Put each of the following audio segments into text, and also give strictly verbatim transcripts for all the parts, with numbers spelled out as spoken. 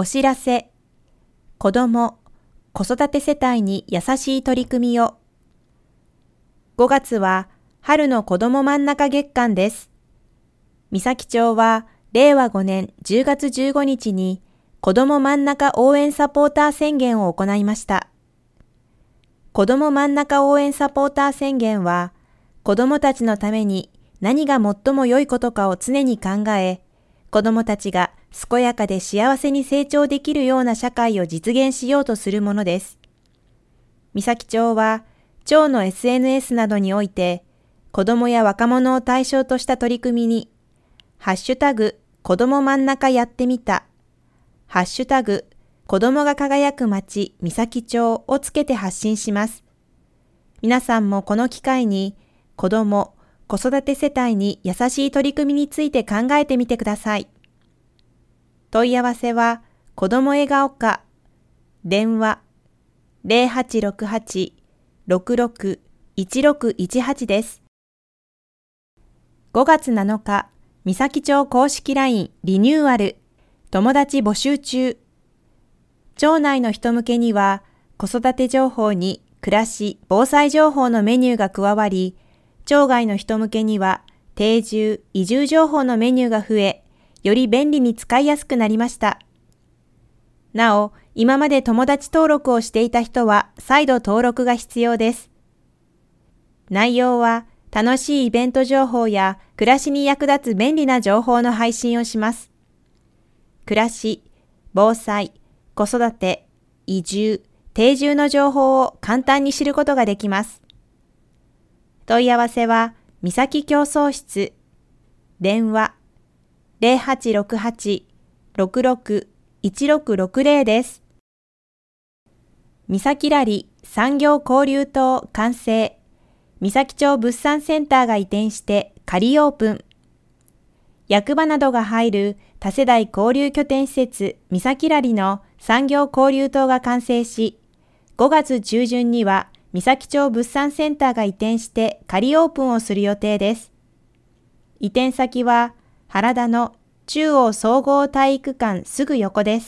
お知らせ、子ども・子育て世帯に優しい取り組みを。ごがつは春の子ども真ん中月間です。三崎町はれいわごねんじゅうがつじゅうごにちに子ども真ん中応援サポーター宣言を行いました。子ども真ん中応援サポーター宣言は、子どもたちのために何が最も良いことかを常に考え、子どもたちが健やかで幸せに成長できるような社会を実現しようとするものです。三崎町は、町の エスエヌエス などにおいて、子どもや若者を対象とした取り組みに、ハッシュタグ、子ども真ん中やってみた、ハッシュタグ、子どもが輝く街三崎町をつけて発信します。皆さんもこの機会に、子ども・子育て世帯に優しい取り組みについて考えてみてください。問い合わせは、子ども笑顔課、電話ゼロはちろくはち ろくろく いちろくいちはちです。ごがつなのか、三崎町公式 ライン リニューアル、友達募集中。町内の人向けには、子育て情報に暮らし・防災情報のメニューが加わり、町外の人向けには定住・移住情報のメニューが増え、より便利に使いやすくなりました。なお、今まで友達登録をしていた人は再度登録が必要です。内容は楽しいイベント情報や暮らしに役立つ便利な情報の配信をします。暮らし、防災、子育て、移住、定住の情報を簡単に知ることができます。問い合わせは、三崎共創室、電話ゼロはちろくはち ろくろく いちろくろくゼロです。三崎ラリ産業交流棟完成。三崎町物産センターが移転して仮オープン。役場などが入る多世代交流拠点施設三崎ラリの産業交流棟が完成し、ごがつちゅうじゅんには三崎町物産センターが移転して仮オープンをする予定です。移転先は原田の中央総合体育館すぐ横です。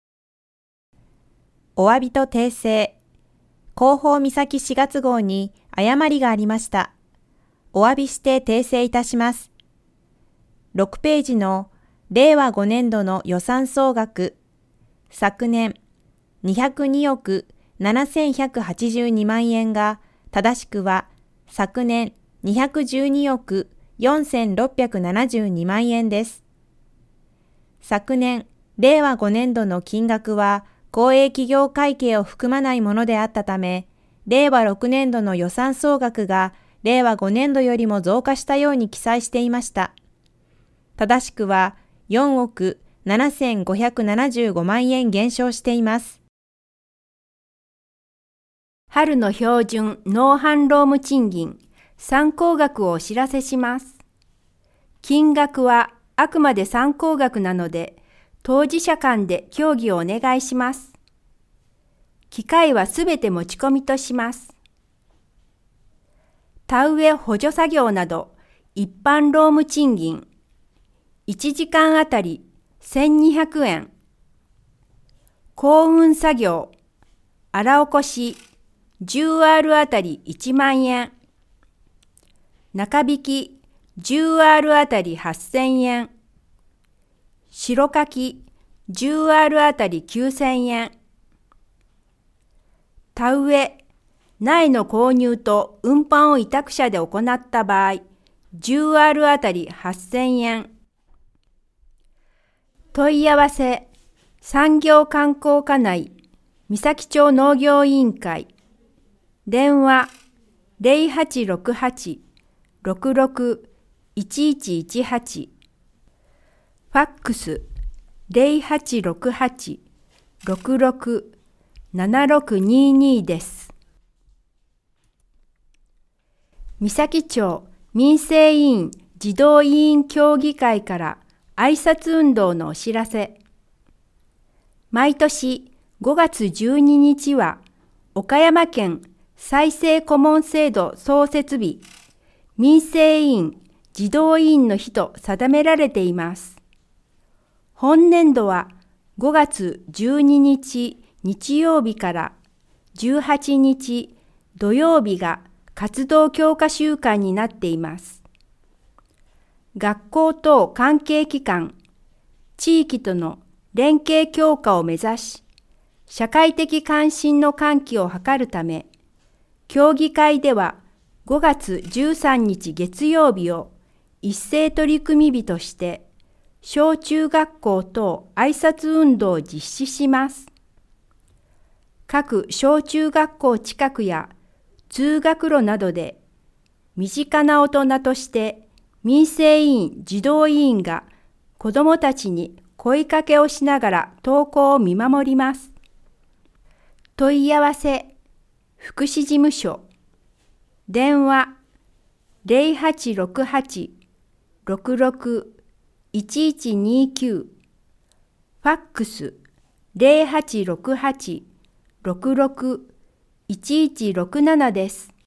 お詫びと訂正。広報三崎しがつ号に誤りがありました。お詫びして訂正いたします。ろくページのれいわごねんどの予算総額、昨年にひゃくにおくななせんひゃくはちじゅうにまんえんが、正しくは昨年にひゃくじゅうにおくよんせんろっぴゃくななじゅうにまんえんです。昨年れいわごねんどの金額は公営企業会計を含まないものであったため、れいわろくねんどの予算総額がれいわごねんどよりも増加したように記載していました。正しくはよんおくななせんごひゃくななじゅうごまんえん減少しています。 春の標準農販労務賃金参考額をお知らせします。金額はあくまで参考額なので、当事者間で協議をお願いします。機械はすべて持ち込みとします。田植え補助作業など一般労務賃金いちじかんあたりせんにひゃくえん。耕運作業、荒起こし じゅうアール あたりいちまんえん。中引き じゅうアール あたりはっせんえん。白かき じゅうアール あたりきゅうせんえん。田植え、苗の購入と運搬を委託者で行った場合、じゅうアール あたりはっせんえん。問い合わせ、産業観光課内、三崎町農業委員会、電話ゼロはちろくはち ろくろく いちいちいちはち、ファックスゼロはちろくはち ろくろく ななろくににです。三崎町民生委員児童委員協議会から挨拶運動のお知らせ。毎年ごがつじゅうににちは岡山県再生顧問制度創設日、民生委員児童委員の日と定められています。本年度はごがつじゅうににち日曜日からじゅうはちにち土曜日が活動強化週間になっています。学校等関係機関、地域との連携強化を目指し、社会的関心の喚起を図るため、協議会ではごがつじゅうさんにち月曜日を一斉取り組み日として、小中学校等挨拶運動を実施します。各小中学校近くや通学路などで、身近な大人として民生委員、児童委員が子どもたちに声かけをしながら登校を見守ります。問い合わせ、福祉事務所、電話 ゼロはちろくはち ろくろく いちいちにきゅう、ファックス ゼロはちろくはち ろくろく いちいちろくななです。